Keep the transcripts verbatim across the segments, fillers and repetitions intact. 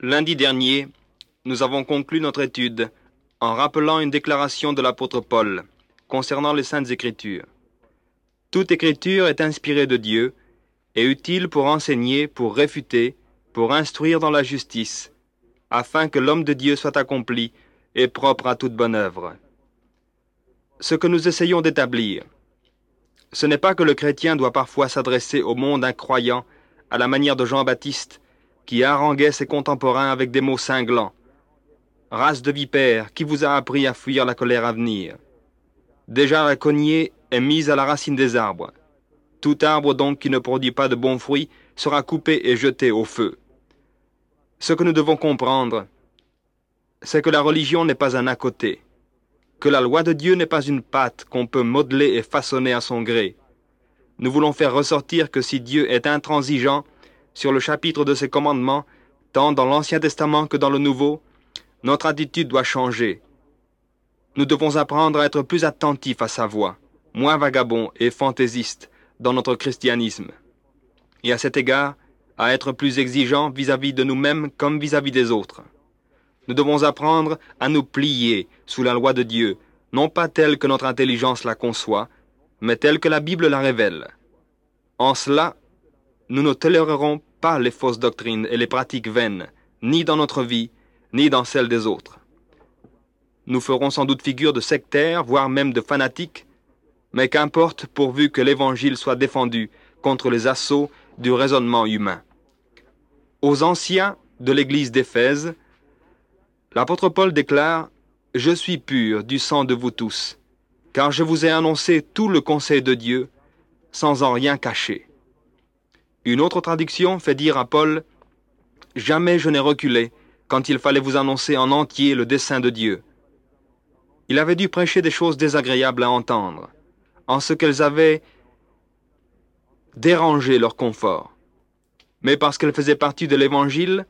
Lundi dernier, nous avons conclu notre étude en rappelant une déclaration de l'apôtre Paul concernant les Saintes Écritures. Toute écriture est inspirée de Dieu et utile pour enseigner, pour réfuter, pour instruire dans la justice, afin que l'homme de Dieu soit accompli et propre à toute bonne œuvre. Ce que nous essayons d'établir, ce n'est pas que le chrétien doit parfois s'adresser au monde incroyant à la manière de Jean-Baptiste, qui haranguait ses contemporains avec des mots cinglants. « Race de vipères, qui vous a appris à fuir la colère à venir? Déjà la cognée est mise à la racine des arbres. Tout arbre donc qui ne produit pas de bons fruits sera coupé et jeté au feu. » Ce que nous devons comprendre, c'est que la religion n'est pas un à côté, que la loi de Dieu n'est pas une pâte qu'on peut modeler et façonner à son gré. Nous voulons faire ressortir que si Dieu est intransigeant sur le chapitre de ses commandements, tant dans l'Ancien Testament que dans le Nouveau, notre attitude doit changer. Nous devons apprendre à être plus attentifs à sa voix, moins vagabonds et fantaisistes dans notre christianisme. Et à cet égard, à être plus exigeants vis-à-vis de nous-mêmes comme vis-à-vis des autres. Nous devons apprendre à nous plier sous la loi de Dieu, non pas telle que notre intelligence la conçoit, mais telle que la Bible la révèle. En cela, nous ne tolérerons pas les fausses doctrines et les pratiques vaines, ni dans notre vie, ni dans celle des autres. Nous ferons sans doute figure de sectaires, voire même de fanatiques, mais qu'importe pourvu que l'Évangile soit défendu contre les assauts du raisonnement humain. Aux anciens de l'Église d'Éphèse, l'apôtre Paul déclare « Je suis pur du sang de vous tous, car je vous ai annoncé tout le conseil de Dieu, sans en rien cacher. » Une autre traduction fait dire à Paul « Jamais je n'ai reculé quand il fallait vous annoncer en entier le dessein de Dieu. » Il avait dû prêcher des choses désagréables à entendre, en ce qu'elles avaient dérangé leur confort. Mais parce qu'elles faisaient partie de l'Évangile,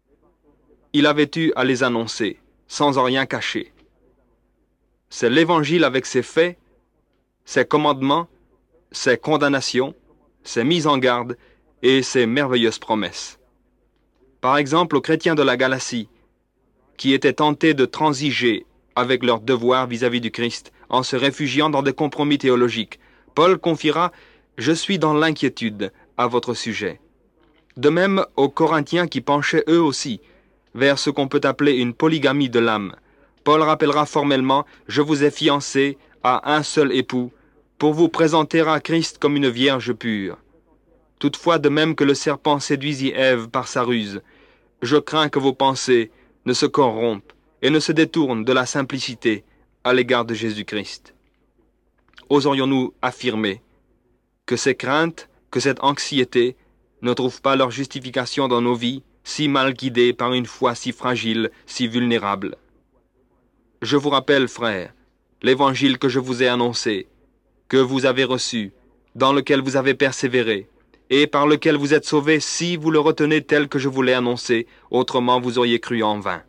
il avait eu à les annoncer, sans en rien cacher. C'est l'Évangile avec ses faits, ses commandements, ses condamnations, ses mises en garde et ses merveilleuses promesses. Par exemple, aux chrétiens de la Galatie, qui étaient tentés de transiger avec leurs devoirs vis-à-vis du Christ en se réfugiant dans des compromis théologiques, Paul confiera « Je suis dans l'inquiétude à votre sujet ». De même aux Corinthiens qui penchaient eux aussi vers ce qu'on peut appeler une polygamie de l'âme. Paul rappellera formellement « Je vous ai fiancé à un seul époux, pour vous présenter à Christ comme une vierge pure. » Toutefois, de même que le serpent séduisit Ève par sa ruse, je crains que vos pensées ne se corrompent et ne se détournent de la simplicité à l'égard de Jésus-Christ. Oserions-nous affirmer que ces craintes, que cette anxiété ne trouvent pas leur justification dans nos vies, si mal guidées par une foi si fragile, si vulnérable? Je vous rappelle, frères, l'évangile que je vous ai annoncé, que vous avez reçu, dans lequel vous avez persévéré, et par lequel vous êtes sauvés si vous le retenez tel que je vous l'ai annoncé, autrement vous auriez cru en vain.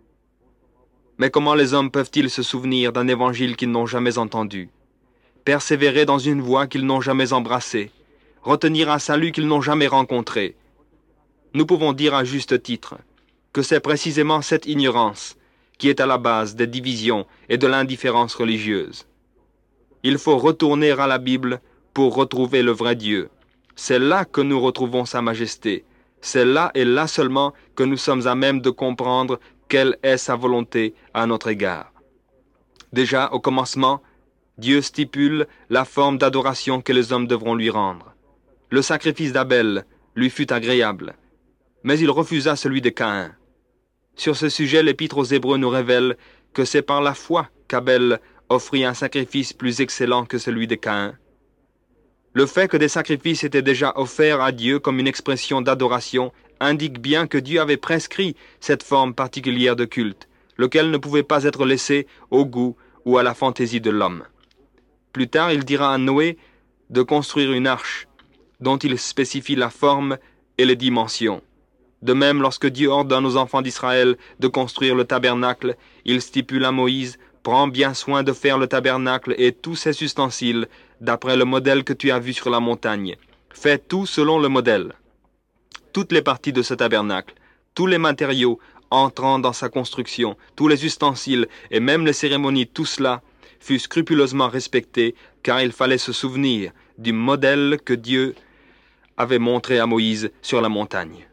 Mais comment les hommes peuvent-ils se souvenir d'un évangile qu'ils n'ont jamais entendu, persévérer dans une voie qu'ils n'ont jamais embrassée, retenir un salut qu'ils n'ont jamais rencontré? Nous pouvons dire à juste titre que c'est précisément cette ignorance qui est à la base des divisions et de l'indifférence religieuse. Il faut retourner à la Bible pour retrouver le vrai Dieu. C'est là que nous retrouvons sa majesté. C'est là et là seulement que nous sommes à même de comprendre quelle est sa volonté à notre égard. Déjà, au commencement, Dieu stipule la forme d'adoration que les hommes devront lui rendre. Le sacrifice d'Abel lui fut agréable, mais il refusa celui de Caïn. Sur ce sujet, l'Épître aux Hébreux nous révèle que c'est par la foi qu'Abel offrit un sacrifice plus excellent que celui de Caïn. Le fait que des sacrifices étaient déjà offerts à Dieu comme une expression d'adoration indique bien que Dieu avait prescrit cette forme particulière de culte, lequel ne pouvait pas être laissé au goût ou à la fantaisie de l'homme. Plus tard, il dira à Noé de construire une arche, dont il spécifie la forme et les dimensions. De même, lorsque Dieu ordonne aux enfants d'Israël de construire le tabernacle, il stipule à Moïse « Prends bien soin de faire le tabernacle et tous ses ustensiles, d'après le modèle que tu as vu sur la montagne. Fais tout selon le modèle. » Toutes les parties de ce tabernacle, tous les matériaux entrant dans sa construction, tous les ustensiles et même les cérémonies, tout cela fut scrupuleusement respecté, car il fallait se souvenir du modèle que Dieu avait montré à Moïse sur la montagne.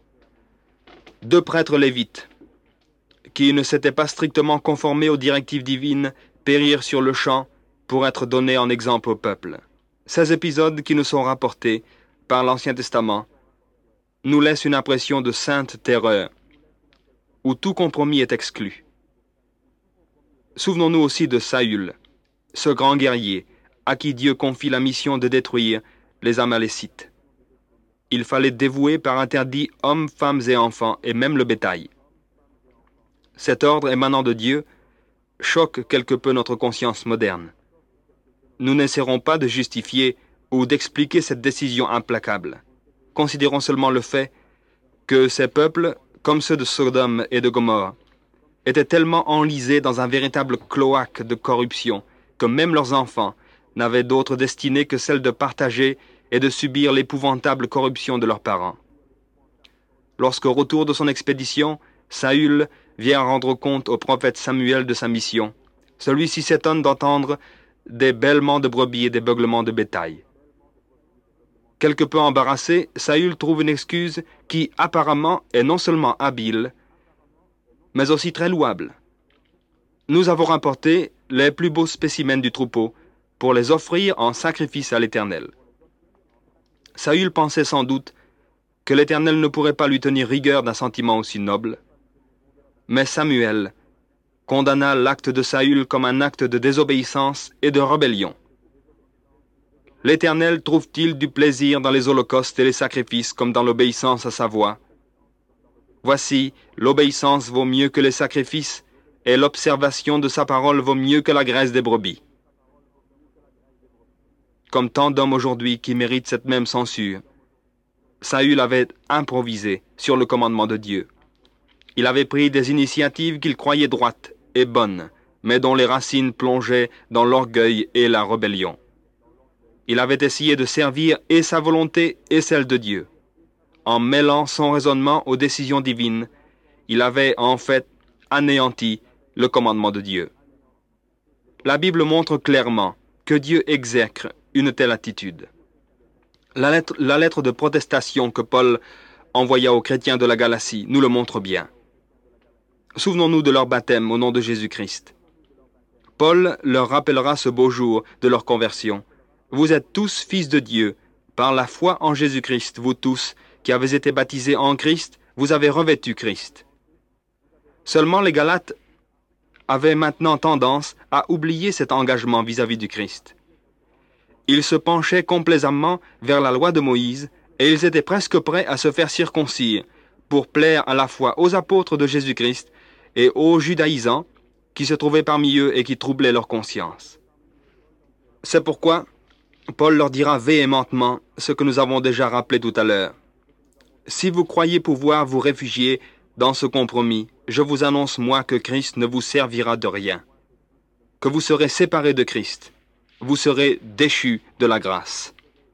Deux prêtres lévites, qui ne s'étaient pas strictement conformés aux directives divines, périrent sur le champ pour être donnés en exemple au peuple. Ces épisodes qui nous sont rapportés par l'Ancien Testament nous laissent une impression de sainte terreur, où tout compromis est exclu. Souvenons-nous aussi de Saül, ce grand guerrier à qui Dieu confie la mission de détruire les Amalécites. Il fallait dévouer par interdit hommes, femmes et enfants, et même le bétail. Cet ordre émanant de Dieu choque quelque peu notre conscience moderne. Nous n'essaierons pas de justifier ou d'expliquer cette décision implacable. Considérons seulement le fait que ces peuples, comme ceux de Sodome et de Gomorrhe, étaient tellement enlisés dans un véritable cloaque de corruption que même leurs enfants n'avaient d'autre destinée que celle de partager et de subir l'épouvantable corruption de leurs parents. Lorsqu'au retour de son expédition, Saül vient rendre compte au prophète Samuel de sa mission, celui-ci s'étonne d'entendre des bêlements de brebis et des beuglements de bétail. Quelque peu embarrassé, Saül trouve une excuse qui, apparemment, est non seulement habile, mais aussi très louable. Nous avons rapporté les plus beaux spécimens du troupeau pour les offrir en sacrifice à l'Éternel. Saül pensait sans doute que l'Éternel ne pourrait pas lui tenir rigueur d'un sentiment aussi noble, mais Samuel condamna l'acte de Saül comme un acte de désobéissance et de rébellion. L'Éternel trouve-t-il du plaisir dans les holocaustes et les sacrifices comme dans l'obéissance à sa voix? Voici, l'obéissance vaut mieux que les sacrifices, et l'observation de sa parole vaut mieux que la graisse des brebis. Comme tant d'hommes aujourd'hui qui méritent cette même censure, Saül avait improvisé sur le commandement de Dieu. Il avait pris des initiatives qu'il croyait droites et bonnes, mais dont les racines plongeaient dans l'orgueil et la rébellion. Il avait essayé de servir et sa volonté et celle de Dieu. En mêlant son raisonnement aux décisions divines, il avait en fait anéanti le commandement de Dieu. La Bible montre clairement que Dieu exècre une telle attitude. La lettre, la lettre de protestation que Paul envoya aux chrétiens de la Galatie nous le montre bien. Souvenons-nous de leur baptême au nom de Jésus-Christ. Paul leur rappellera ce beau jour de leur conversion. Vous êtes tous fils de Dieu, par la foi en Jésus-Christ, vous tous qui avez été baptisés en Christ, vous avez revêtu Christ. Seulement les Galates avaient maintenant tendance à oublier cet engagement vis-à-vis du Christ. Ils se penchaient complaisamment vers la loi de Moïse et ils étaient presque prêts à se faire circoncire pour plaire à la fois aux apôtres de Jésus-Christ et aux judaïsants qui se trouvaient parmi eux et qui troublaient leur conscience. C'est pourquoi Paul leur dira véhémentement ce que nous avons déjà rappelé tout à l'heure. Si vous croyez pouvoir vous réfugier dans ce compromis, je vous annonce moi que Christ ne vous servira de rien, que vous serez séparés de Christ, vous serez déchus de la grâce.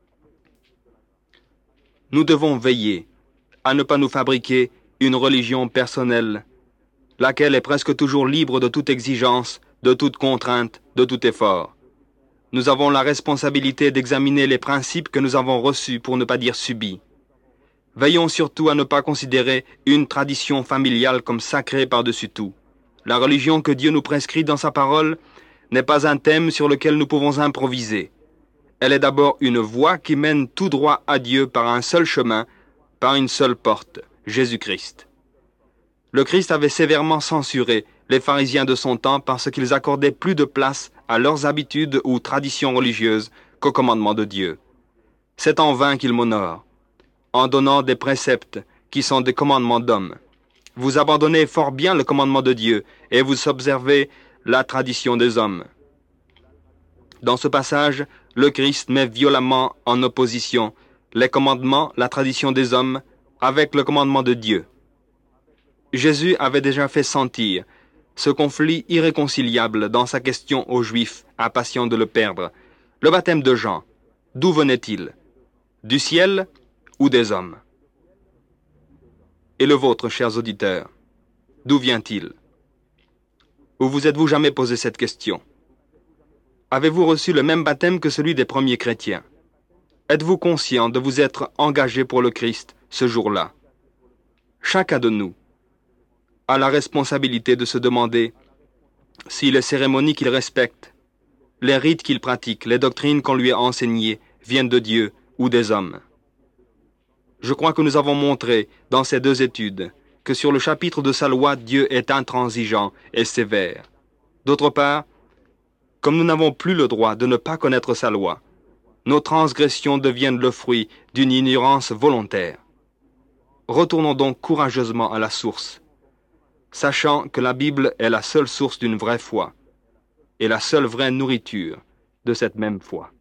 Nous devons veiller à ne pas nous fabriquer une religion personnelle, laquelle est presque toujours libre de toute exigence, de toute contrainte, de tout effort. Nous avons la responsabilité d'examiner les principes que nous avons reçus, pour ne pas dire subis. Veillons surtout à ne pas considérer une tradition familiale comme sacrée par-dessus tout. La religion que Dieu nous prescrit dans sa parole n'est pas un thème sur lequel nous pouvons improviser. Elle est d'abord une voie qui mène tout droit à Dieu par un seul chemin, par une seule porte, Jésus-Christ. Le Christ avait sévèrement censuré les pharisiens de son temps parce qu'ils accordaient plus de place à leurs habitudes ou traditions religieuses qu'au commandement de Dieu. C'est en vain qu'ils m'honorent, en donnant des préceptes qui sont des commandements d'hommes. Vous abandonnez fort bien le commandement de Dieu et vous observez la tradition des hommes. Dans ce passage, le Christ met violemment en opposition les commandements, la tradition des hommes, avec le commandement de Dieu. Jésus avait déjà fait sentir ce conflit irréconciliable dans sa question aux Juifs, impatients de le perdre. Le baptême de Jean, d'où venait-il? Du ciel ou des hommes? Et le vôtre, chers auditeurs, d'où vient-il? Ou vous êtes-vous jamais posé cette question? Avez-vous reçu le même baptême que celui des premiers chrétiens? Êtes-vous conscient de vous être engagé pour le Christ ce jour-là? Chacun de nous a la responsabilité de se demander si les cérémonies qu'il respecte, les rites qu'il pratique, les doctrines qu'on lui a enseignées viennent de Dieu ou des hommes. Je crois que nous avons montré dans ces deux études que sur le chapitre de sa loi, Dieu est intransigeant et sévère. D'autre part, comme nous n'avons plus le droit de ne pas connaître sa loi, nos transgressions deviennent le fruit d'une ignorance volontaire. Retournons donc courageusement à la source, sachant que la Bible est la seule source d'une vraie foi et la seule vraie nourriture de cette même foi.